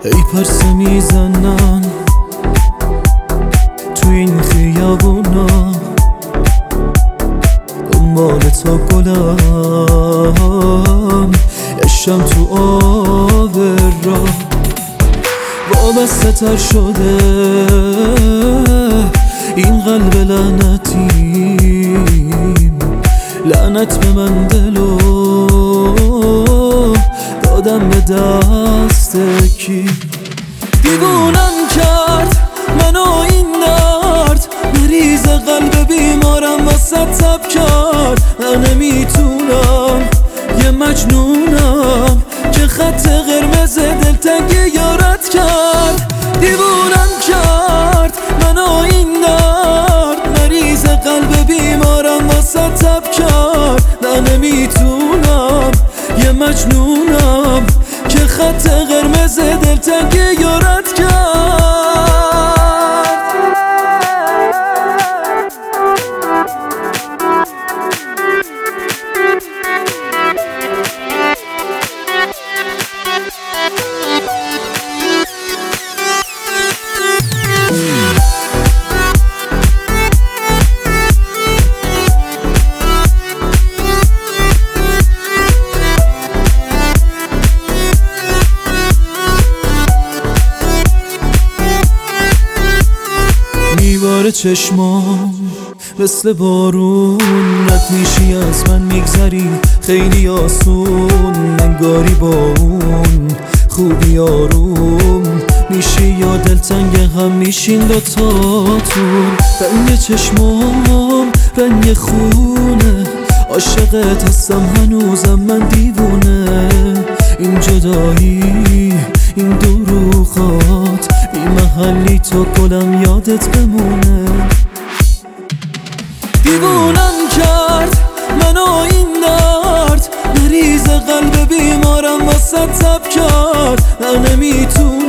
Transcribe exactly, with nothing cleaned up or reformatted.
ای پرسه میزنن تو این خیابونا، دنبال تا گلم یشم تو آب را وابسته تر شده این قلب لعنتیم. لعنت به من دلو دادم به دست کی، دیوونم کرد منو این درد، مریض قلب بیمارم واسه تب کرد. من نمیتونم یه مجنونم که خط قرمز دلتنگ یارت کرد. دیوونم کرد منو این درد، مریض قلب بیمارم واسه تب کرد. من نمیتونم یه مجنونم که خط قرمز دلتنگ یارت کرد. میباره چشمام مثل بارون، رد میشی از من میگذری خیلی آسون. انگاری با اون خوبی آروم میشی یا دلتنگ هم میشین دوتاتون. رنگ چشمام رنگ خونه، عاشقت هستم هنوزم من دیوونه. این جدایی این دروغات بی محلی تو گلم یادت بمونه. دیوونم کرد منو این درد، مریض قلب بیمارم واسه تب کرد. من نمیتونم